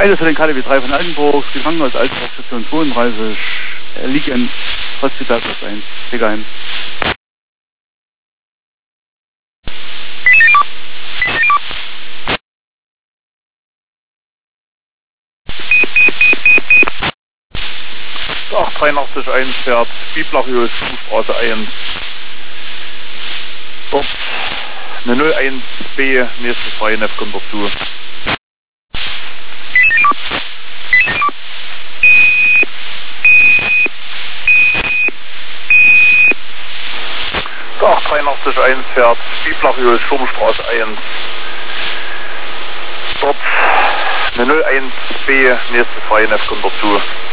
Eine für den KDW 3 von Altenburg, die Krankenhaus Altenburg, Station 32, liegend, Hospital Platz 1, Pflegeheim. Der 883 fährt Biblachius, Straße 1. Dort eine 01B, nächste Freunef kommt dazu. Der 883 fährt Biblachius, Schurmstraße 1. Dort eine 01B, nächste Freunef kommt dazu.